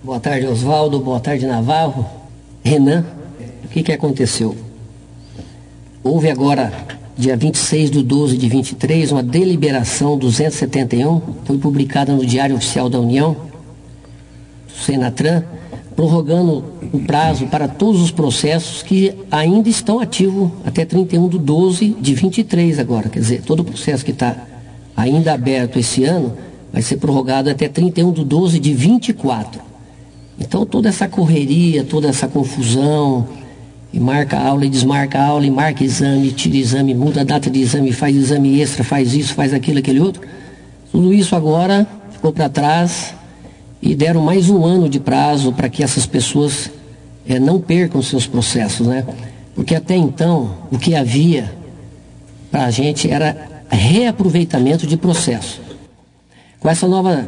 Boa tarde, Oswaldo. Boa tarde, Navarro. Renan, o que aconteceu? Houve agora, dia 26 de 12 de 23, uma deliberação 271, foi publicada no Diário Oficial da União, Senatran, prorrogando o prazo para todos os processos que ainda estão ativos até 31 de 12 de 23 agora. Quer dizer, todo o processo que está ainda aberto esse ano vai ser prorrogado até 31 de 12 de 24. Então toda essa correria, toda essa confusão, e marca aula e desmarca aula, e marca exame, tira exame, muda a data de exame, faz exame extra, faz isso, faz aquilo, aquele outro. Tudo isso agora ficou para trás e deram mais um ano de prazo para que essas pessoas não percam seus processos, né? Porque até então o que havia para a gente era reaproveitamento de processo. Com essa nova,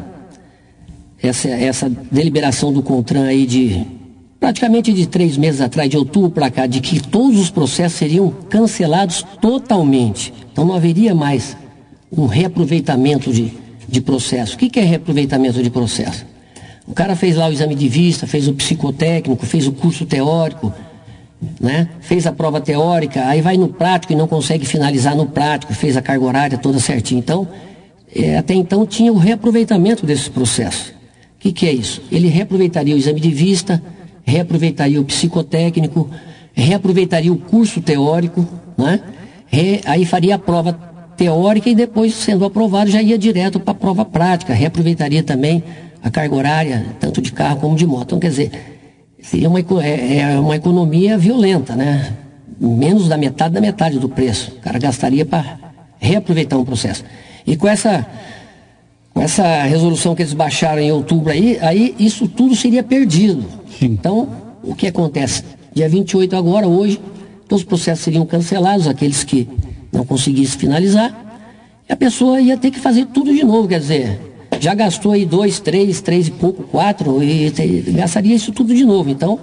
essa deliberação do CONTRAN aí de praticamente de 3 meses atrás, de outubro para cá, de que todos os processos seriam cancelados totalmente. Então não haveria mais um reaproveitamento de processo. O que é reaproveitamento de processo? O cara fez lá o exame de vista, fez o psicotécnico, fez o curso teórico, né? Fez a prova teórica, aí vai no prático e não consegue finalizar no prático, fez a carga horária toda certinha. Então, até então tinha o reaproveitamento desses processos. O que é isso? Ele reaproveitaria o exame de vista, reaproveitaria o psicotécnico, reaproveitaria o curso teórico, né? Aí faria a prova teórica e depois, sendo aprovado, já ia direto para a prova prática, reaproveitaria também a carga horária, tanto de carro como de moto. Então, quer dizer, seria uma economia violenta, né? Menos da metade do preço. O cara gastaria para reaproveitar um processo. E com essa resolução que eles baixaram em outubro aí isso tudo seria perdido. Sim. Então, o que acontece? Dia 28 agora, hoje, todos os processos seriam cancelados, aqueles que não conseguissem finalizar, e a pessoa ia ter que fazer tudo de novo, quer dizer, já gastou aí 2, 3 e pouco, 4, e gastaria isso tudo de novo. Então,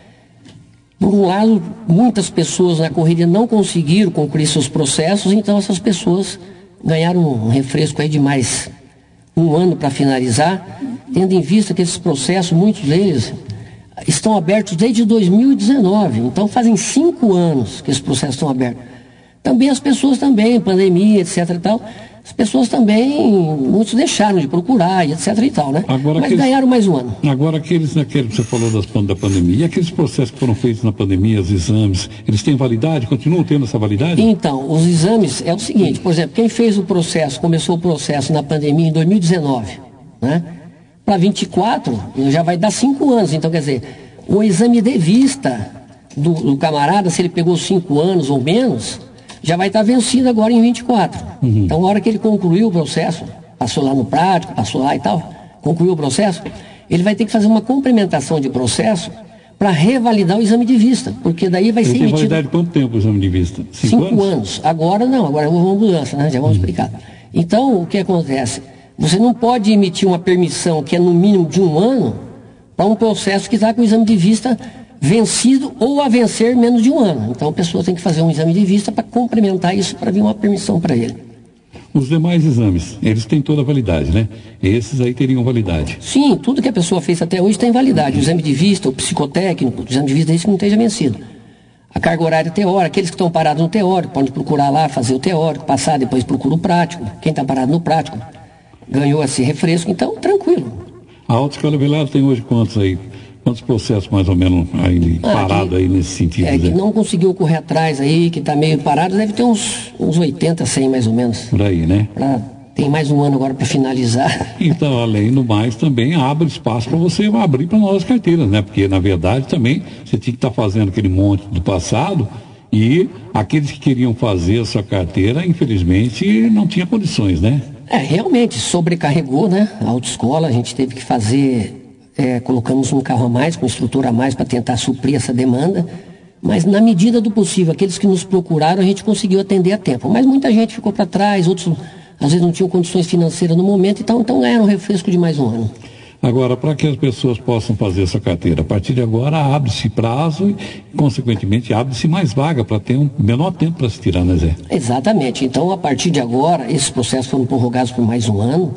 por um lado, muitas pessoas na corrida não conseguiram concluir seus processos, então essas pessoas ganharam um refresco aí de mais um ano para finalizar, tendo em vista que esses processos, muitos deles estão abertos desde 2019, então fazem 5 anos que esses processos estão abertos. Também as pessoas também, pandemia, etc e tal, as pessoas também, muitos deixaram de procurar, etc e tal, né? Agora, mas ganharam mais um ano. Agora, aqueles que você falou da pandemia, e aqueles processos que foram feitos na pandemia, os exames, eles têm validade, continuam tendo essa validade? Então, os exames é o seguinte, por exemplo, quem fez o processo, começou o processo na pandemia em 2019, né? Para 24, já vai dar 5 anos. Então, quer dizer, o exame de vista do camarada, se ele pegou 5 anos ou menos, já vai estar vencido agora em 24. Então, na hora que ele concluiu o processo, passou lá no prático, passou lá e tal, concluiu o processo, ele vai ter que fazer uma complementação de processo para revalidar o exame de vista, porque daí vai ser emitido... Tem validade de quanto tempo o exame de vista? 5 anos. Agora não, agora houve uma mudança, né? Já vamos explicar. Então, o que acontece? Você não pode emitir uma permissão que é no mínimo de 1 ano para um processo que está com o exame de vista vencido ou a vencer menos de 1 ano. Então a pessoa tem que fazer um exame de vista para complementar isso, para vir uma permissão para ele. Os demais exames, eles têm toda a validade, né? Esses aí teriam validade. Sim, tudo que a pessoa fez até hoje tem validade. O exame de vista, o psicotécnico, o exame de vista que não esteja vencido. A carga horária teórica, aqueles que estão parados no teórico, podem procurar lá, fazer o teórico, passar, depois procura o prático. Quem está parado no prático ganhou esse refresco, então tranquilo. A autoescola Velar tem hoje quantos aí? Quantos processos mais ou menos aí parado aí nesse sentido? Que não conseguiu correr atrás aí, que está meio parado, deve ter uns 80, 100 mais ou menos. Por aí, né? Tem mais um ano agora para finalizar. Então, além do mais, também abre espaço para você abrir para novas carteiras, né? Porque, na verdade, também você tinha que estar fazendo aquele monte do passado e aqueles que queriam fazer a sua carteira, infelizmente, não tinha condições, né? Realmente sobrecarregou, né? A autoescola, a gente teve que fazer, colocamos um carro a mais, com instrutor a mais para tentar suprir essa demanda, mas na medida do possível, aqueles que nos procuraram, a gente conseguiu atender a tempo. Mas muita gente ficou para trás, outros às vezes não tinham condições financeiras no momento, então ganharam um refresco de mais um ano. Agora, para que as pessoas possam fazer essa carteira, a partir de agora abre-se prazo e, consequentemente, abre-se mais vaga para ter um menor tempo para se tirar, né, Zé? Exatamente. Então, a partir de agora, esses processos foram prorrogados por mais um ano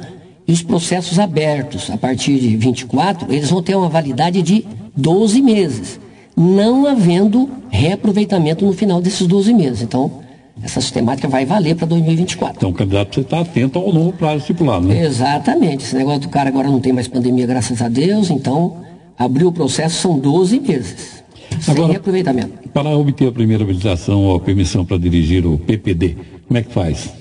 E os processos abertos, a partir de 24, eles vão ter uma validade de 12 meses, não havendo reaproveitamento no final desses 12 meses. Então, essa sistemática vai valer para 2024. Então, candidato, você está atento ao novo prazo estipulado, né? Exatamente. Esse negócio do cara agora não tem mais pandemia, graças a Deus, então, abriu o processo, são 12 meses, sem reaproveitamento. Para obter a primeira habilitação ou a permissão para dirigir o PPD, como é que faz?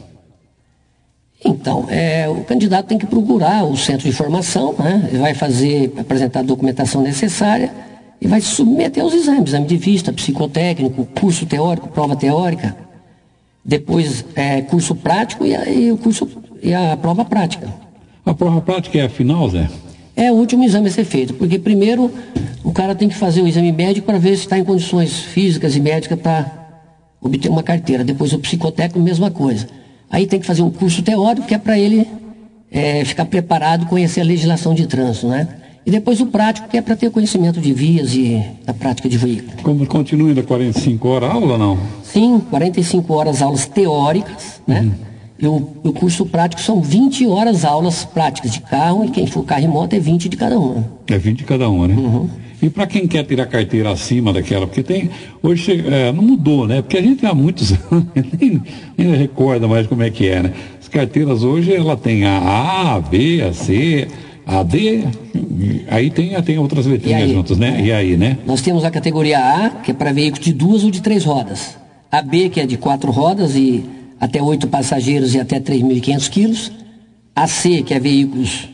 Então, o candidato tem que procurar o centro de formação, né? Ele vai apresentar a documentação necessária e vai se submeter aos exames, exame de vista, psicotécnico, curso teórico, prova teórica, depois curso prático e a prova prática. A prova prática é a final, Zé? É o último exame a ser feito, porque primeiro o cara tem que fazer o exame médico para ver se está em condições físicas e médicas para obter uma carteira. Depois o psicotécnico, mesma coisa. Aí tem que fazer um curso teórico, que é para ele ficar preparado, conhecer a legislação de trânsito, né? E depois o prático, que é para ter conhecimento de vias e da prática de veículo. Continua ainda 45 horas a aula ou não? Sim, 45 horas aulas teóricas, né? E o curso prático são 20 horas aulas práticas de carro, e quem for carro e moto é 20 de cada uma. É 20 de cada uma, né? Uhum. E para quem quer tirar carteira acima daquela, porque tem, hoje não mudou, né? Porque a gente há muitos anos nem recorda mais como é que é, né? As carteiras hoje, ela tem a A, B, a C, a D, aí tem outras letrinhas juntas, né? E aí, né? Nós temos a categoria A, que é para veículos de 2 ou de 3 rodas. A B, que é de 4 rodas e até 8 passageiros e até 3.500 quilos. A C, que é veículos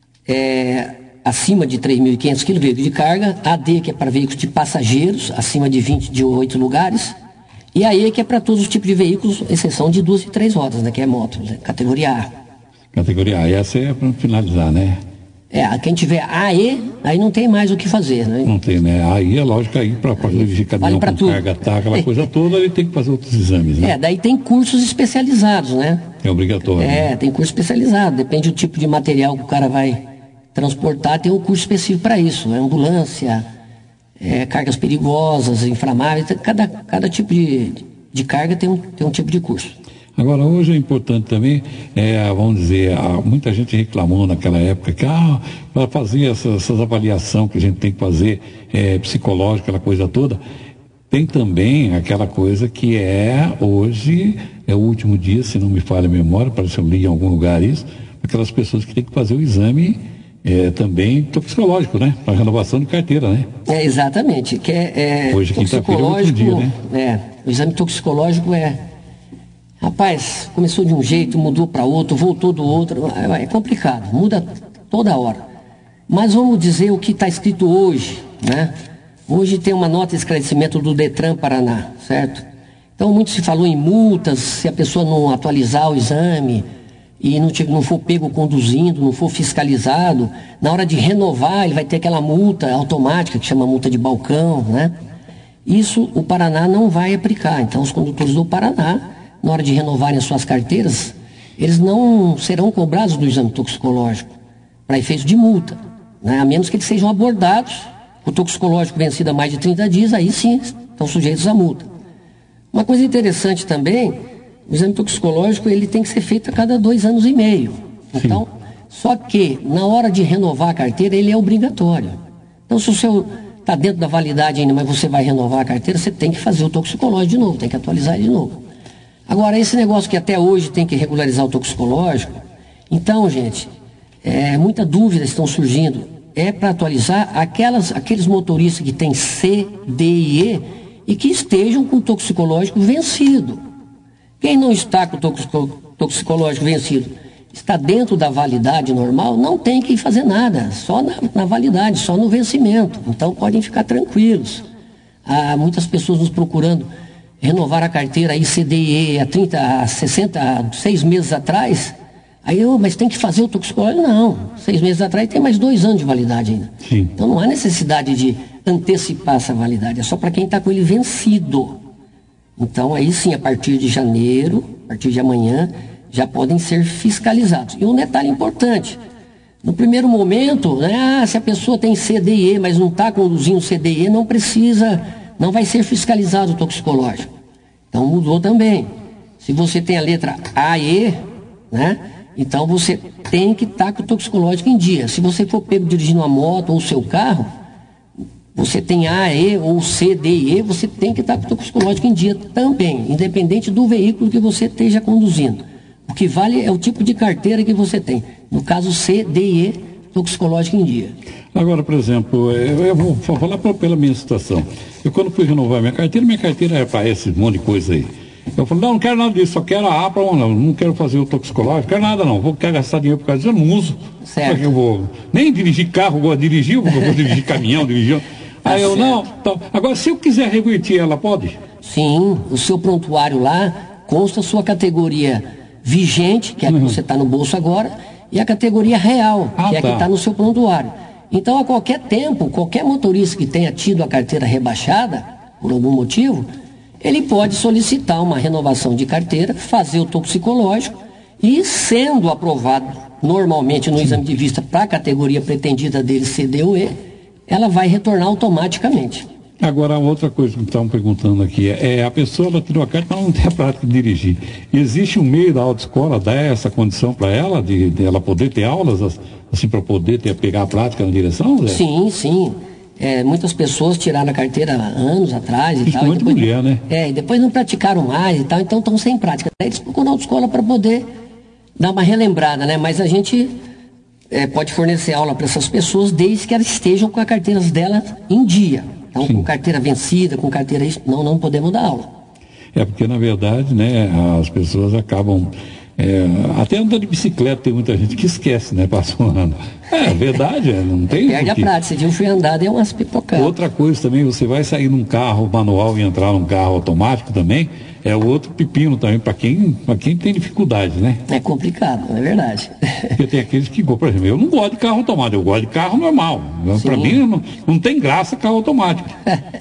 acima de 3.500 quilos, veículo de carga. A D, que é para veículos de passageiros, acima de 8 lugares. E a E, que é para todos os tipos de veículos, exceção de 2 e 3 rodas, né? Que é moto, né? Categoria A. Categoria A, essa é para finalizar, né? Quem tiver AE, aí não tem mais o que fazer, né? Não tem, né? Aí é lógico, aí para dirigir caminhão com carga, aquela coisa toda, ele tem que fazer outros exames, né? Daí tem cursos especializados, né? É obrigatório. Né? Tem curso especializado, depende do tipo de material que o cara vai transportar, tem um curso específico para isso, né? Ambulância, cargas perigosas, inflamáveis, cada tipo de carga tem um tipo de curso. Agora, hoje é importante também, vamos dizer, muita gente reclamou naquela época que para fazer essas avaliações que a gente tem que fazer, psicológica, aquela coisa toda, tem também aquela coisa que hoje, é o último dia, se não me falha a memória, parece que eu li em algum lugar isso, aquelas pessoas que têm que fazer o exame também toxicológico, né? Para renovação de carteira, né? Exatamente. Hoje, quinta-feira, é o último dia, né? O exame toxicológico Rapaz, começou de um jeito, mudou para outro, voltou do outro, é complicado, muda toda hora. Mas vamos dizer o que está escrito hoje, né? Hoje tem uma nota de esclarecimento do Detran Paraná, certo? Então muito se falou em multas, se a pessoa não atualizar o exame e não for pego conduzindo, não for fiscalizado, na hora de renovar ele vai ter aquela multa automática que chama multa de balcão, né? Isso o Paraná não vai aplicar, então os condutores do Paraná, na hora de renovarem as suas carteiras, eles não serão cobrados do exame toxicológico para efeito de multa, né? A menos que eles sejam abordados, o toxicológico vencido há mais de 30 dias, aí sim estão sujeitos à multa. Uma coisa interessante também, o exame toxicológico ele tem que ser feito a cada 2 anos e meio. Então, só que na hora de renovar a carteira ele é obrigatório. Então, se o seu está dentro da validade ainda, mas você vai renovar a carteira, você tem que fazer o toxicológico de novo, tem que atualizar ele de novo. Agora, esse negócio que até hoje tem que regularizar o toxicológico, então, gente, muita dúvida estão surgindo. Para atualizar aqueles motoristas que têm C, D e E e que estejam com o toxicológico vencido. Quem não está com o toxicológico vencido, está dentro da validade normal, não tem que fazer nada, só na validade, só no vencimento. Então, podem ficar tranquilos. Há muitas pessoas nos procurando renovar a carteira ICDE há 6 meses atrás, mas tem que fazer o toxicológico? Não, 6 meses atrás tem mais 2 anos de validade ainda. Sim. Então não há necessidade de antecipar essa validade, é só para quem está com ele vencido. Então aí sim, a partir de janeiro, a partir de amanhã, já podem ser fiscalizados. E um detalhe importante, no primeiro momento, né, se a pessoa tem CDE, mas não está conduzindo CDE, não vai ser fiscalizado o toxicológico. Então mudou também. Se você tem a letra AE, né, Então você tem que estar com o toxicológico em dia. Se você for pego dirigindo uma moto ou o seu carro, você tem A, E ou C, D e E, você tem que estar com o toxicológico em dia também, independente do veículo que você esteja conduzindo. O que vale é o tipo de carteira que você tem. No caso C, D e E, toxicológico em dia. Agora, por exemplo, eu vou falar pela minha situação. Eu, quando fui renovar minha carteira é para esse monte de coisa aí. Eu falei, não quero nada disso, só quero a APA, não quero fazer o toxicológico, não quero nada não, quero gastar dinheiro por causa disso, eu não uso. Certo. Eu vou nem dirigir carro, eu gosto de dirigir, eu vou dirigir caminhão, dirigir. Aí eu, não, então, agora se eu quiser reverter ela, pode? Sim, o seu prontuário lá consta a sua categoria vigente, que é a que você está no bolso agora, e a categoria real, que é a que está no seu prontuário. Então, a qualquer tempo, qualquer motorista que tenha tido a carteira rebaixada, por algum motivo, ele pode solicitar uma renovação de carteira, fazer o toxicológico e, sendo aprovado normalmente no exame de vista para a categoria pretendida dele, C, D ou E, ela vai retornar automaticamente. Agora, outra coisa que estavam perguntando aqui a pessoa ela tirou a carta, mas não tem a prática de dirigir. Existe um meio da autoescola dar essa condição para ela, de ela poder ter aulas, assim, para poder pegar a prática na direção, Zé? Sim, sim. Muitas pessoas tiraram a carteira anos atrás e tal. Muito mulher, né? E depois não praticaram mais e tal, então estão sem prática. Daí eles procuram a autoescola para poder dar uma relembrada, né? Mas a gente pode fornecer aula para essas pessoas desde que elas estejam com as carteiras delas em dia. Então, com carteira vencida, com carteira... Não podemos dar aula. Porque, na verdade, né, as pessoas acabam... até andando de bicicleta tem muita gente que esquece, né? Passa um ano. Verdade, não tem... Perde a prática. Se dia eu fui andar, deu umas pipocadas. Outra coisa também, você vai sair num carro manual e entrar num carro automático também, é outro pepino também, para quem tem dificuldade, né? É complicado, é verdade. Porque tem aqueles que, por exemplo, eu não gosto de carro automático, eu gosto de carro normal. Para mim não tem graça carro automático.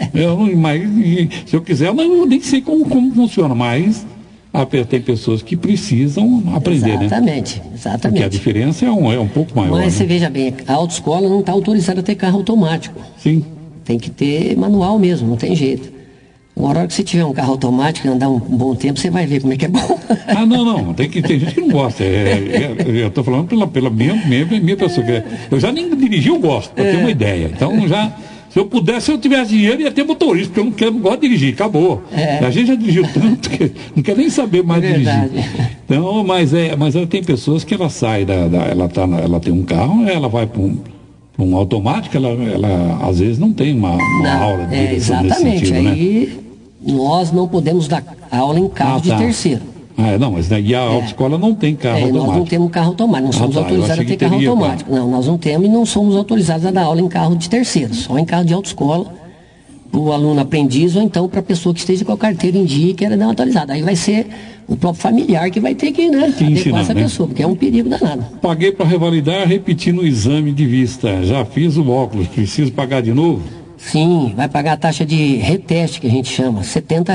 Mas se eu quiser, eu nem sei como funciona, mas tem pessoas que precisam aprender, exatamente, né? Exatamente. Porque a diferença é um pouco maior. Mas você né? veja bem, a autoescola não está autorizada a ter carro automático. Sim. Tem que ter manual mesmo, não tem jeito. Agora, hora que você tiver um carro automático e andar um bom tempo, você vai ver como é que é bom. Não. Tem gente que não gosta. Eu estou falando pela minha pessoa. Eu já nem dirigi, eu gosto, para ter uma ideia. Então, se eu pudesse, se eu tivesse dinheiro, ia ter motorista, porque eu não gosto de dirigir, acabou. A gente já dirigiu tanto que não quer nem saber mais dirigir. Então, mas tem pessoas que ela sai, ela tem um carro, ela vai para um automático, ela às vezes não tem uma aula de direção nesse sentido, aí, né? Nós não podemos dar aula em carro de terceiro. Mas e a autoescola não tem carro automático? Nós não temos carro automático, não somos autorizados a ter carro automático. Não, nós não temos e não somos autorizados a dar aula em carro de terceiro, só em carro de autoescola, para o aluno aprendiz ou então para a pessoa que esteja com a carteira em dia e queira dar uma atualizada. Aí vai ser o próprio familiar que vai ter que adequar essa pessoa, porque é um perigo danado. Paguei para revalidar, repetindo o exame de vista. Já fiz o óculos, preciso pagar de novo? Sim, vai pagar a taxa de reteste, que a gente chama, R$70.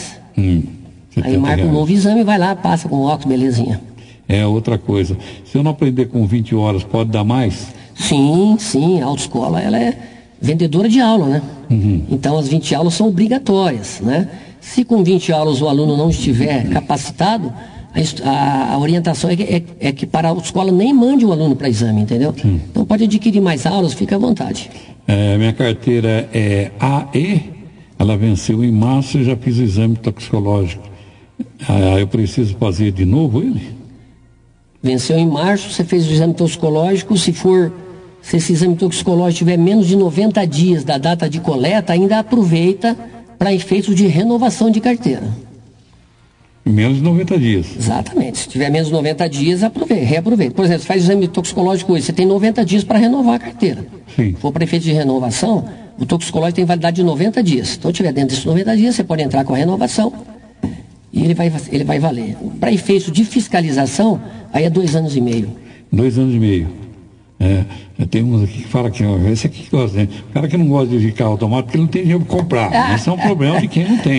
Aí marca um novo exame, vai lá, passa com o óculos, belezinha. Outra coisa. Se eu não aprender com 20 horas, pode dar mais? Sim, a autoescola, ela é vendedora de aula, né? Então, as 20 aulas são obrigatórias, né? Se com 20 aulas o aluno não estiver capacitado, a orientação é que para a autoescola nem mande o aluno para exame, entendeu? Então, pode adquirir mais aulas, fica à vontade. Minha carteira é AE, ela venceu em março, eu já fiz o exame toxicológico. Eu preciso fazer de novo ele? Venceu em março, você fez o exame toxicológico, se esse exame toxicológico tiver menos de 90 dias da data de coleta, ainda aproveita para efeitos de renovação de carteira. Menos de 90 dias. Exatamente. Se tiver menos de 90 dias, reaproveita. Por exemplo, você faz o exame toxicológico hoje, você tem 90 dias para renovar a carteira. Sim. Se for para efeito de renovação, o toxicológico tem validade de 90 dias. Então, se tiver dentro desses 90 dias, você pode entrar com a renovação e ele vai valer. Para efeito de fiscalização, aí é 2 anos e meio. 2 anos e meio. Tem uns aqui que falam que esse aqui que gosta, né? O cara que não gosta de carro automático, porque ele não tem dinheiro para comprar. Esse é um problema de quem não tem.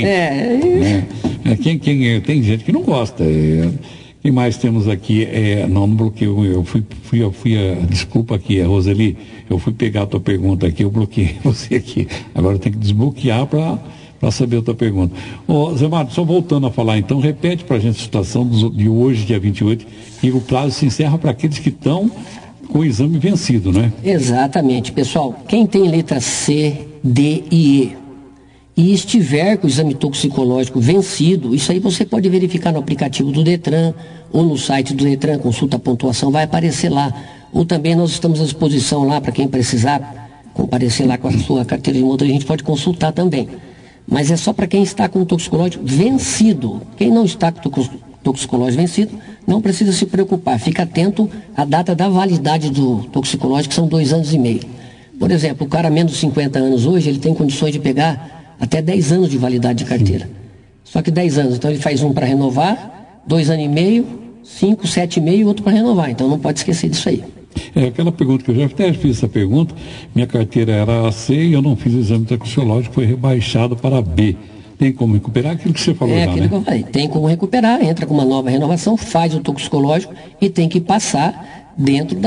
Tem gente que não gosta. Quem mais temos aqui? Não bloqueio. Eu fui desculpa aqui, Roseli. Eu fui pegar a tua pergunta aqui, eu bloqueei você aqui. Agora tem que desbloquear para para saber a tua pergunta. Zé Mário, só voltando a falar então, repete para a gente a situação de hoje, dia 28, e o prazo se encerra para aqueles que estão com o exame vencido, né? Exatamente, pessoal. Quem tem letra C, D e E e estiver com o exame toxicológico vencido, isso aí você pode verificar no aplicativo do Detran ou no site do Detran, consulta a pontuação, vai aparecer lá. Ou também nós estamos à disposição lá para quem precisar comparecer lá com a sua carteira de motorista, a gente pode consultar também. Mas é só para quem está com o toxicológico vencido. Quem não está com o toxicológico vencido, não precisa se preocupar. Fica atento à data da validade do toxicológico, que são 2 anos e meio. Por exemplo, o cara menos de 50 anos hoje, ele tem condições de pegar até 10 anos de validade de carteira. Só que 10 anos, então ele faz um para renovar, 2 anos e meio, 5, 7,5 e outro para renovar. Então não pode esquecer disso aí. É aquela pergunta que eu já até fiz essa pergunta, minha carteira era C e eu não fiz o exame toxicológico, foi rebaixado para B. Tem como recuperar aquilo que você falou já, aquilo né? que eu falei, tem como recuperar, entra com uma nova renovação, faz o toxicológico e tem que passar dentro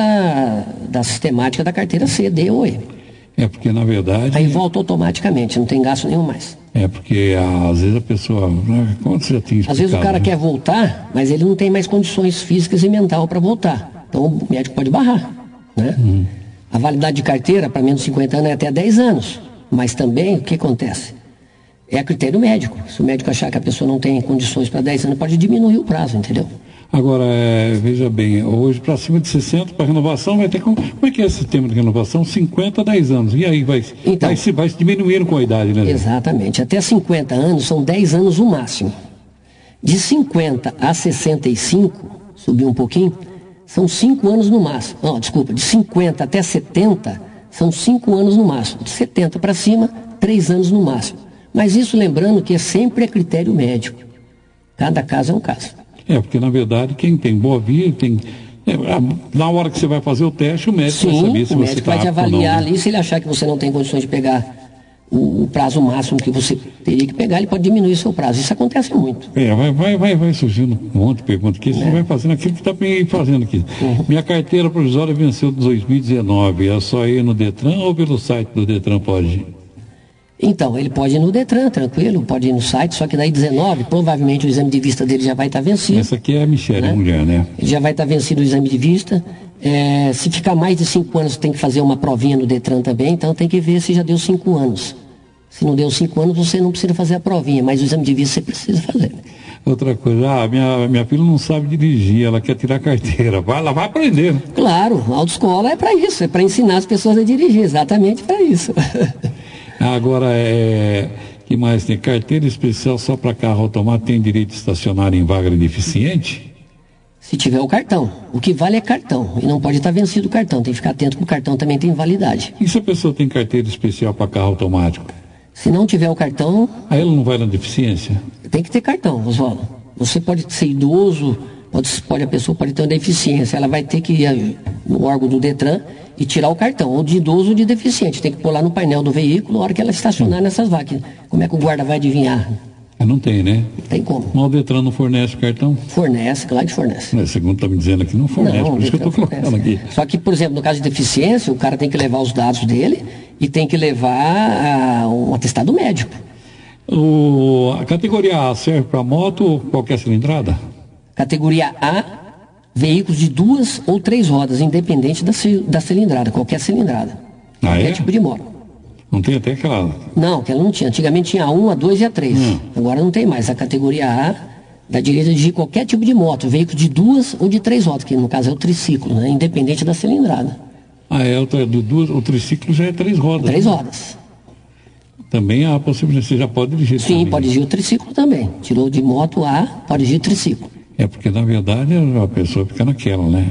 da sistemática da carteira C, D ou E. É porque, na verdade... Aí volta automaticamente, não tem gasto nenhum mais. É porque, às vezes, a pessoa... Né, como você já tinha explicado, às vezes o cara né? quer voltar, mas ele não tem mais condições físicas e mental para voltar. Então o médico pode barrar, né? A validade de carteira para menos de 50 anos é até 10 anos. Mas também, o que acontece? É a critério médico. Se o médico achar que a pessoa não tem condições para 10 anos, pode diminuir o prazo, entendeu? Agora, veja bem, hoje para cima de 60, para renovação, vai ter como é que é esse sistema de renovação? 50 a 10 anos. E aí vai se diminuindo com a idade, né? Exatamente. Até 50 anos são 10 anos o máximo. De 50 a 65, subir um pouquinho, são 5 anos no máximo. Não, desculpa, de 50 até 70, são 5 anos no máximo. De 70 para cima, 3 anos no máximo. Mas isso lembrando que sempre é critério médico. Cada caso é um caso. Porque na verdade quem tem boa via, na hora que você vai fazer o teste, o médico vai saber se você está apto ou não. O médico vai te avaliar ali, se ele achar que você não tem condições de pegar o prazo máximo que você teria que pegar, ele pode diminuir o seu prazo. Isso acontece muito. Vai surgindo um monte de perguntas aqui, você vai fazendo aquilo que está fazendo aqui. Minha carteira provisória venceu de 2019, é só ir no Detran ou pelo site do Detran pode ir? Então, ele pode ir no Detran, tranquilo, pode ir no site, só que daí 19, provavelmente o exame de vista dele já vai estar vencido. Essa aqui é a Michele, a mulher, né? Ele já vai estar vencido o exame de vista. Se ficar mais de 5 anos, tem que fazer uma provinha no Detran também, então tem que ver se já deu 5 anos. Se não deu 5 anos, você não precisa fazer a provinha, mas o exame de vista você precisa fazer. Outra coisa, minha filha não sabe dirigir, ela quer tirar a carteira, ela vai aprender. Né? Claro, a autoescola é para isso, é para ensinar as pessoas a dirigir, exatamente para isso. Agora, que mais tem? Carteira especial só para carro automático tem direito de estacionar em vaga de deficiente? Se tiver o cartão. O que vale é cartão. E não pode estar vencido o cartão. Tem que ficar atento que o cartão também tem validade. E se a pessoa tem carteira especial para carro automático? Se não tiver o cartão... Aí ela não vai na deficiência? Tem que ter cartão, Oswaldo. Você pode ser idoso, a pessoa pode ter uma deficiência. Ela vai ter que ir no órgão do Detran e tirar o cartão, ou de idoso ou de deficiente. Tem que pôr lá no painel do veículo na hora que ela estacionar nessas vagas. Como é que o guarda vai adivinhar? Não tem, né? Não tem como. Mas o Detran não fornece cartão? Fornece, claro que fornece. Segundo está me dizendo aqui, não fornece, por isso que eu estou colocando aqui. Só que, por exemplo, no caso de deficiência, o cara tem que levar os dados dele e tem que levar um atestado médico. A categoria A serve para moto ou qualquer cilindrada? Categoria A, veículos de 2 ou 3 rodas, independente da cilindrada, qualquer cilindrada. Qualquer tipo de moto. Não tem até aquela... Não, que ela não tinha. Antigamente tinha a 1, a 2 e a 3. Agora não tem mais. A categoria A dá direito a dirigir qualquer tipo de moto, veículo de 2 ou de 3 rodas, que no caso é o triciclo, né? Independente da cilindrada. O triciclo já é 3 rodas. 3 rodas. Também há a possibilidade, você já pode dirigir. Sim, pode dirigir o triciclo também. Tirou de moto A, pode dirigir o triciclo. Porque na verdade a pessoa fica naquela, né?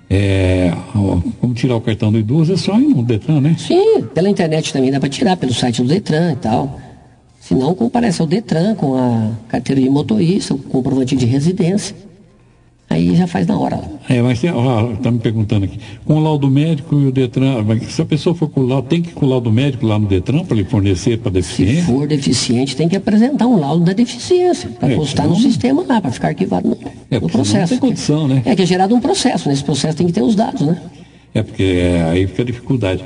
Como tirar o cartão do idoso é só ir no Detran, né? Sim, pela internet também dá para tirar, pelo site do Detran e tal. Se não, comparece ao Detran com a carteira de motorista, o comprovante de residência. Aí já faz na hora. Mas está me perguntando aqui, com o laudo médico e o Detran, se a pessoa for com o laudo, tem que ir com o laudo médico lá no Detran para ele fornecer para deficiente? Se for deficiente, tem que apresentar um laudo da deficiência, para constar no sistema lá, para ficar arquivado no processo. Não tem condição, né? Que é gerado um processo, nesse processo tem que ter os dados, né? Porque aí fica a dificuldade.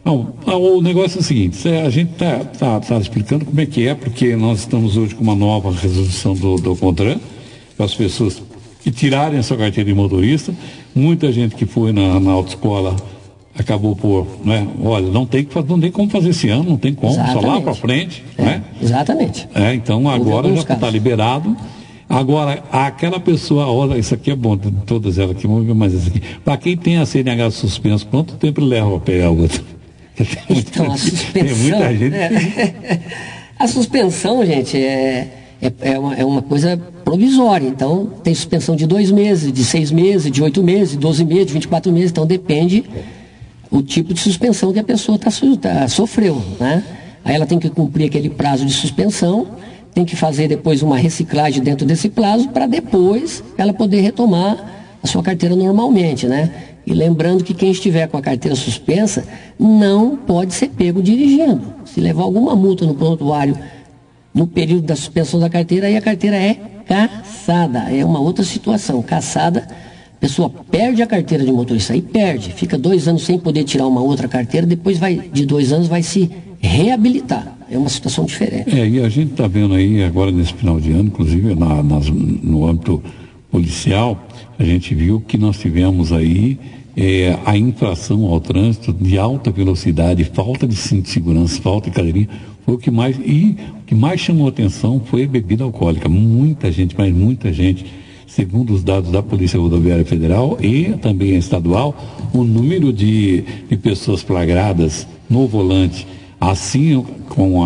Não, o negócio é o seguinte, a gente tá explicando como é que é, porque nós estamos hoje com uma nova resolução do CONTRAN, para as pessoas que tirarem a sua carteira de motorista. Muita gente que foi na autoescola acabou por, né? Olha, não tem como fazer esse ano, não tem como, Exatamente. Só lá para frente, né? Exatamente. Então agora já está liberado. Agora, aquela pessoa, olha, isso aqui é bom, todas elas aqui, vamos ver mais isso aqui. Para quem tem a CNH suspenso, quanto tempo ele leva para pegar o outro? Então, a suspensão... Tem muita gente A suspensão, gente, é uma coisa provisória. Então, tem suspensão de 2 meses, de 6 meses, de 8 meses, de 12 meses, de 24 meses. Então, depende o tipo de suspensão que a pessoa sofreu, né? Aí ela tem que cumprir aquele prazo de suspensão, tem que fazer depois uma reciclagem dentro desse prazo para depois ela poder retomar a sua carteira normalmente, né? E lembrando que quem estiver com a carteira suspensa não pode ser pego dirigindo. Se levar alguma multa no prontuário no período da suspensão da carteira, aí a carteira é cassada. É uma outra situação. Cassada, a pessoa perde a carteira de motorista, aí perde. Fica 2 anos sem poder tirar uma outra carteira, depois de 2 anos vai se reabilitar. É uma situação diferente. E a gente está vendo aí agora nesse final de ano, inclusive no âmbito policial, a gente viu que nós tivemos aí a infração ao trânsito de alta velocidade, falta de cinto de segurança, falta de cadeirinha, foi o que mais chamou atenção foi a bebida alcoólica. Muita gente, mas muita gente, segundo os dados da Polícia Rodoviária Federal e também a estadual, o número de pessoas flagradas no volante, assim com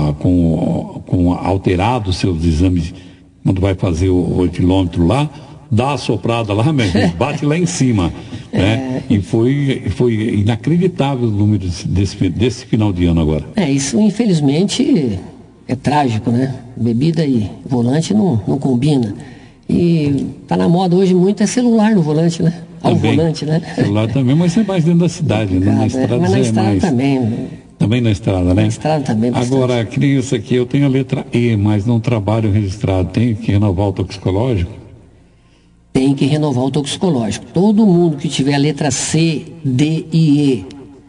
alterado seus exames, quando vai fazer o quilômetro lá, dá a soprada lá, bate lá em cima, né? E foi inacreditável o número desse final de ano agora. Isso infelizmente é trágico, né? Bebida e volante não combina. E tá na moda hoje muito celular no volante, né? Volante, né? Celular também, mas é mais dentro da cidade, né? Na estrada mas na estrada mais... também. Também na estrada, né? Na estrada também. Bastante. Agora, que nem isso aqui, eu tenho a letra E, mas não trabalho registrado. Tenho que renovar o toxicológico? Tem que renovar o toxicológico. Todo mundo que tiver a letra C, D e E,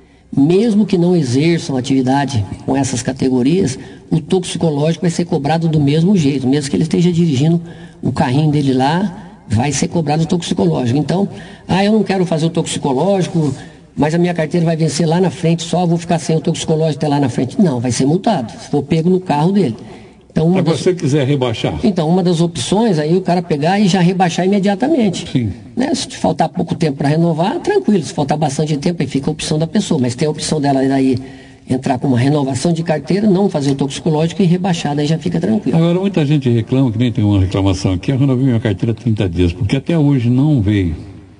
mesmo que não exerçam atividade com essas categorias, o toxicológico vai ser cobrado do mesmo jeito. Mesmo que ele esteja dirigindo o carrinho dele lá, vai ser cobrado o toxicológico. Então, eu não quero fazer o toxicológico, mas a minha carteira vai vencer lá na frente, só vou ficar sem o toxicológico até lá na frente. Não, vai ser multado, se for pego no carro dele. Então, se você quiser rebaixar? Então, uma das opções aí o cara pegar e já rebaixar imediatamente. Sim. Né? Se faltar pouco tempo para renovar, tranquilo. Se faltar bastante tempo, aí fica a opção da pessoa. Mas tem a opção dela aí entrar com uma renovação de carteira, não fazer o toxicológico e rebaixar, daí já fica tranquilo. Agora, muita gente reclama, que nem tem uma reclamação aqui, eu renovei minha carteira há 30 dias, porque até hoje não veio.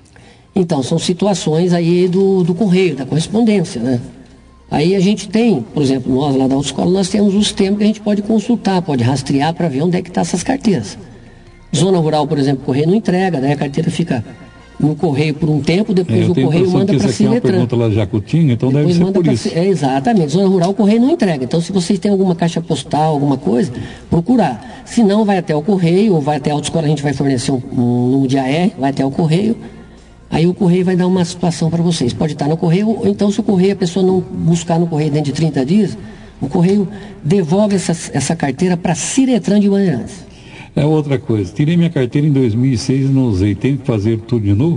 Então, são situações aí do correio, da correspondência, né? Aí a gente tem, por exemplo, nós lá da autoescola, nós temos os termos que a gente pode consultar, pode rastrear para ver onde é que estão essas carteiras. Zona rural, por exemplo, o correio não entrega, daí a carteira fica no correio por um tempo, depois o correio manda para a Ciretran. É uma pergunta lá de Jacutinga, então depois deve ser por isso. Exatamente, zona rural o correio não entrega. Então, se vocês têm alguma caixa postal, alguma coisa, procurar. Se não, vai até o correio, ou vai até a autoescola, a gente vai fornecer um número de AR, vai até o correio. Aí o correio vai dar uma situação para vocês. Pode estar no correio, ou então se o correio, a pessoa não buscar no correio dentro de 30 dias, o correio devolve essa carteira para a Ciretran de Bandeirantes. É outra coisa, tirei minha carteira em 2006 e não usei, tenho que fazer tudo de novo?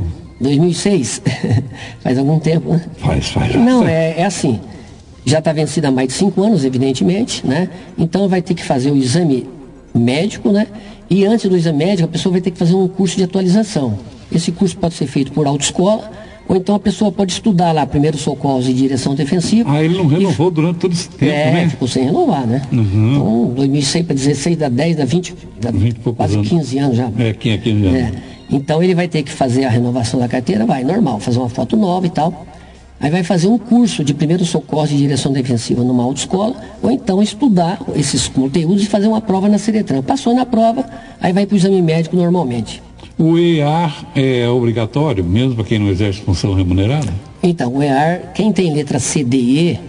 2006? Faz algum tempo, né? Faz. Não, é assim, já está vencida há mais de 5 anos, evidentemente, né? Então vai ter que fazer o exame médico, né? E antes do exame médico, a pessoa vai ter que fazer um curso de atualização. Esse curso pode ser feito por autoescola, ou então a pessoa pode estudar lá primeiros socorros e direção defensiva. Ele não renovou durante todo esse tempo, né? Ficou sem renovar, né? Uhum. Então, 2006 para 16, dá 10, dá 20, quase anos. 15 anos já. 15 anos. Então ele vai ter que fazer a renovação da carteira, normal, fazer uma foto nova e tal. Aí vai fazer um curso de primeiros socorros e direção defensiva numa autoescola, ou então estudar esses conteúdos e fazer uma prova na Ciretran. Passou na prova, aí vai para o exame médico normalmente. O EAR é obrigatório, mesmo para quem não exerce função remunerada? Então, o EAR, quem tem letra C, D e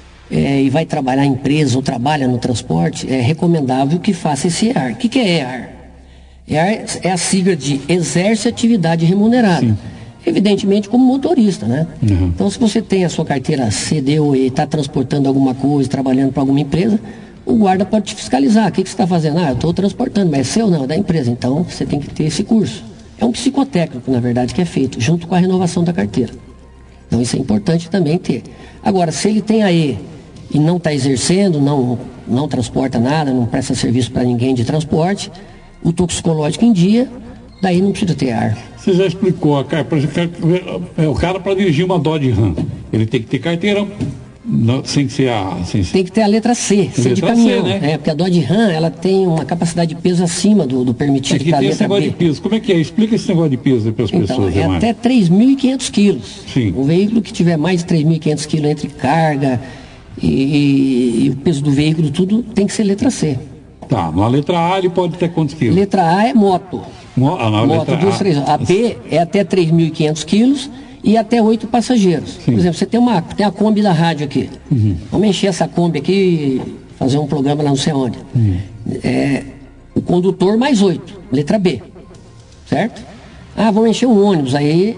E e vai trabalhar em empresa ou trabalha no transporte, é recomendável que faça esse EAR. O que é EAR? EAR é a sigla de exerce atividade remunerada. Sim. evidentemente como motorista, né? Então, se você tem a sua carteira C, D ou E, está transportando alguma coisa, trabalhando para alguma empresa, o guarda pode te fiscalizar. O que você está fazendo? Eu estou transportando, mas é seu não, é da empresa. Então, você tem que ter esse curso. É um psicotécnico, na verdade, que é feito junto com a renovação da carteira. Então, isso é importante também ter. Agora, se ele tem a E e não está exercendo, não transporta nada, não presta serviço para ninguém de transporte, o toxicológico em dia, daí não precisa ter ar. Você já explicou, o cara para dirigir uma Dodge Ram, ele tem que ter carteira, sem ser a... Tem que ter a letra C, C de caminhão, né? Porque a Dodge Ram, ela tem uma capacidade de peso acima do permitido que da tem letra esse negócio B. de peso, como é que é? Explica esse negócio de peso para as pessoas. Então, até 3.500 quilos. Sim. Um veículo que tiver mais de 3.500 quilos entre carga e o peso do veículo, tudo tem que ser letra C. Tá, na letra A ele pode ter quantos quilos? Letra A é moto. Moto, 2, 3. A B é até 3.500 quilos e até 8 passageiros. Sim. Por exemplo, você tem a Kombi da rádio aqui. Vamos encher essa Kombi aqui e fazer um programa lá não sei onde. O condutor mais 8, letra B. Certo? Vamos encher um ônibus, aí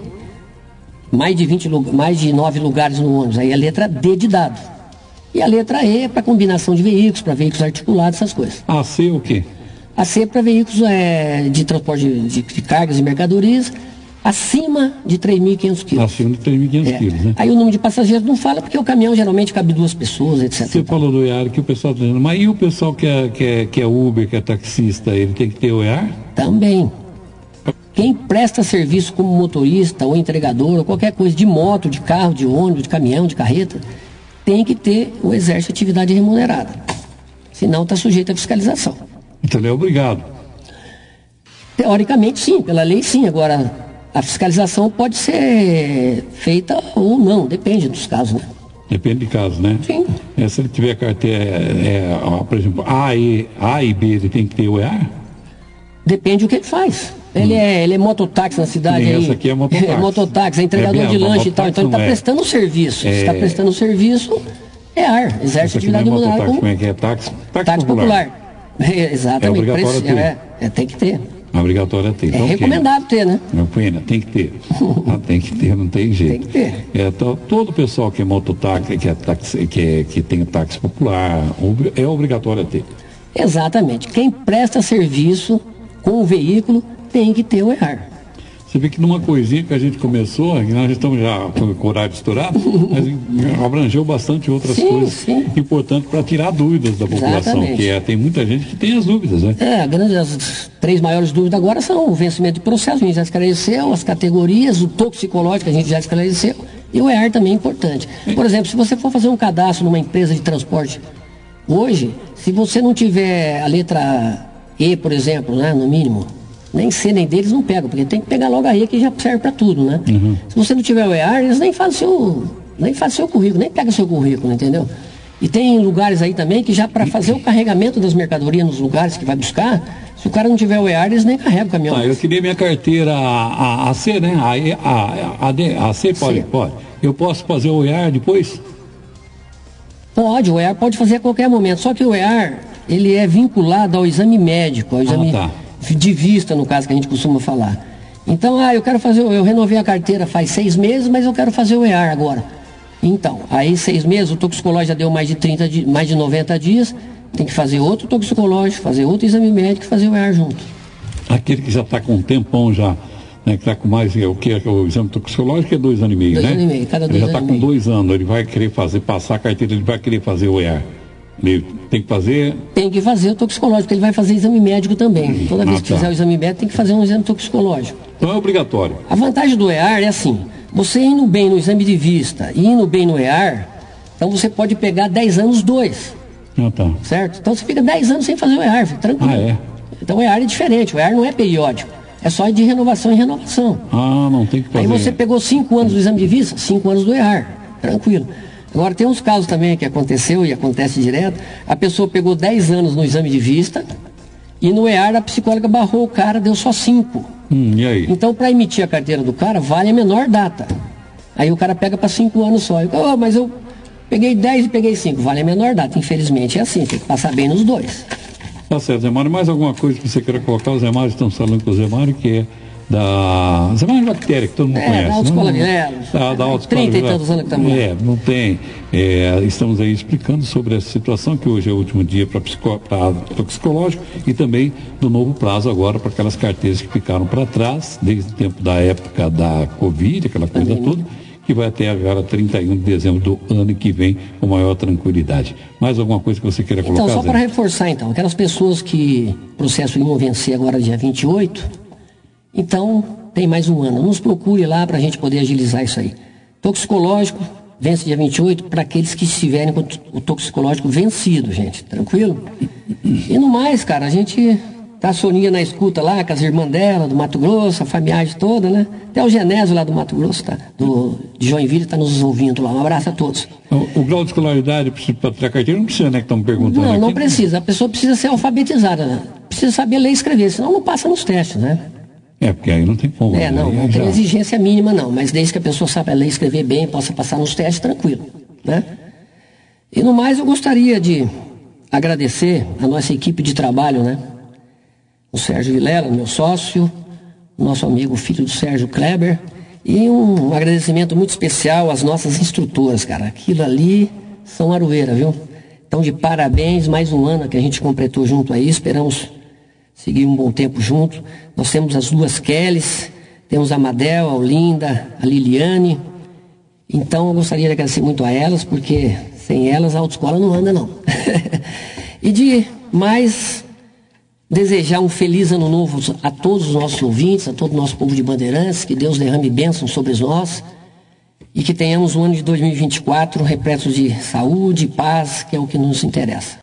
mais de 9 lugares no ônibus, aí a letra D de dado. E a letra E é para combinação de veículos, para veículos articulados, essas coisas. A C o quê? A C é para veículos de transporte de cargas e mercadorias acima de 3.500 quilos. Acima de 3.500 quilos, né? Aí o número de passageiros não fala, porque o caminhão geralmente cabe 2 pessoas, etc. Você falou do EAR, que o pessoal está dizendo, mas e o pessoal que é Uber, que é taxista, ele tem que ter o EAR? Também. Quem presta serviço como motorista ou entregador, ou qualquer coisa de moto, de carro, de ônibus, de caminhão, de carreta, tem que ter o exercício de atividade remunerada. Senão está sujeito à fiscalização. Então ele é obrigado. Teoricamente sim, pela lei sim. Agora, a fiscalização pode ser feita ou não, depende dos casos, né? Depende de caso, né? Sim. Se ele tiver carteira, por exemplo, A e B, ele tem que ter o EAR? Depende do que ele faz. Ele é mototáxi na cidade. Essa aqui é mototáxi. É mototáxi, é entregador de lanche e tal. Então ele está prestando serviço. Se está prestando serviço, é ar. Exerce atividade remunerada. Como é que é? Táxi popular. Exatamente. É obrigatório ter. Tem que ter. É obrigatório é ter. Então, é recomendado ter, né? Tem que ter. Tem que ter, não tem jeito. Tem que ter. Todo o pessoal que é mototáxi, que tem táxi popular, é obrigatório a ter. Exatamente. Quem presta serviço com o veículo tem que ter o EAR. Você vê que numa coisinha que a gente começou, nós estamos já com o horário estourado, mas abrangeu bastante outras coisas importantes para tirar dúvidas da população, que tem muita gente que tem as dúvidas, né? As 3 maiores dúvidas agora são o vencimento de processo, a gente já esclareceu, as categorias, o toxicológico, a gente já esclareceu, e o EAR também é importante. Por exemplo, se você for fazer um cadastro numa empresa de transporte, hoje, se você não tiver a letra E, por exemplo, né, no mínimo, nem C nem D eles não pegam, porque tem que pegar logo a E, que já serve para tudo, né? Se você não tiver o EAR, eles nem fazem seu currículo, nem pegam seu currículo, entendeu? E tem lugares aí também que já para fazer o carregamento das mercadorias nos lugares que vai buscar, se o cara não tiver o EAR, eles nem carregam o caminhão. Eu queria minha carteira a C, né? A C pode? Pode. Eu posso fazer o EAR depois? Pode, o EAR pode fazer a qualquer momento, só que o EAR, ele é vinculado ao exame médico, ao exame de vista, no caso que a gente costuma falar. Então, eu renovei a carteira faz 6 meses, mas eu quero fazer o EAR agora. Então, aí 6 meses, o toxicológico já deu mais de 90 dias, tem que fazer outro toxicológico, fazer outro exame médico e fazer o EAR junto. Aquele que já está com um tempão já, né, que está com mais, o exame toxicológico é 2 anos e meio, 2 né? 2 anos e meio, cada 2 anos. Ele já está com 2 anos, ele vai querer passar a carteira, ele vai querer fazer o EAR. Tem que fazer? Tem que fazer o toxicológico, ele vai fazer exame médico também. Toda vez que fizer o exame médico, tem que fazer um exame toxicológico. Então é obrigatório. A vantagem do EAR é assim, você indo bem no exame de vista e indo bem no EAR, então você pode pegar 10 anos 2. Certo? Então você fica 10 anos sem fazer o EAR, fica tranquilo. Então o EAR é diferente, o EAR não é periódico, é só de renovação em renovação. Não tem que fazer. Aí você pegou 5 anos do exame de vista, 5 anos do EAR, tranquilo. Agora tem uns casos também que aconteceu e acontece direto, a pessoa pegou 10 anos no exame de vista e no EAR a psicóloga barrou o cara, deu só 5. E aí? Então para emitir a carteira do cara vale a menor data. Aí o cara pega para 5 anos só. Mas eu peguei 10 e peguei 5, vale a menor data. Infelizmente é assim, tem que passar bem nos 2. Tá certo, Zé Mário. Mais alguma coisa que você queira colocar? O Zé Mário, estamos falando com o Zé Mário, que é da bactéria que todo mundo conhece. Da Autoescola Vilela. Da Autoescola 30 e tantos anos que estamos lá. Não tem. Estamos aí explicando sobre essa situação, que hoje é o último dia para toxicológico e também do novo prazo agora para aquelas carteiras que ficaram para trás, desde o tempo da época da Covid, aquela coisa toda, que vai até agora 31 de dezembro do ano que vem, com maior tranquilidade. Mais alguma coisa que você queira colocar? Então, só para reforçar, então, aquelas pessoas que o processo iam vencer agora dia 28, então tem mais um ano. Nos procure lá para a gente poder agilizar isso aí. Toxicológico vence dia 28 para aqueles que estiverem com o toxicológico vencido, gente. Tranquilo? E no mais, cara, a gente tá a Soninha na escuta lá, com as irmãs dela, do Mato Grosso, a familiagem toda, né? Até o Genésio lá do Mato Grosso, tá? De Joinville, tá nos ouvindo lá. Um abraço a todos. O grau de escolaridade para ter a carteira não precisa, né? Que estão me perguntando Não, aqui. não precisa. A pessoa precisa ser alfabetizada, né? Precisa saber ler e escrever, senão não passa nos testes, né? Porque aí não tem como. Não tem exigência mínima, não. Mas desde que a pessoa saiba ler e escrever bem, possa passar nos testes, tranquilo, né? E no mais, eu gostaria de agradecer a nossa equipe de trabalho, né? O Sérgio Vilela, meu sócio, o nosso amigo, filho do Sérgio Kleber, e um agradecimento muito especial às nossas instrutoras, cara. Aquilo ali são aroeira, viu? Então, de parabéns, mais um ano que a gente completou junto aí, esperamos seguir um bom tempo junto. Nós temos as duas Kellys, temos a Madel, a Olinda, a Liliane. Então, eu gostaria de agradecer muito a elas, porque sem elas a autoescola não anda, não. E de mais desejar um feliz ano novo a todos os nossos ouvintes, a todo o nosso povo de Bandeirantes, que Deus derrame bênçãos sobre nós e que tenhamos um ano de 2024 repleto de saúde e paz, que é o que nos interessa.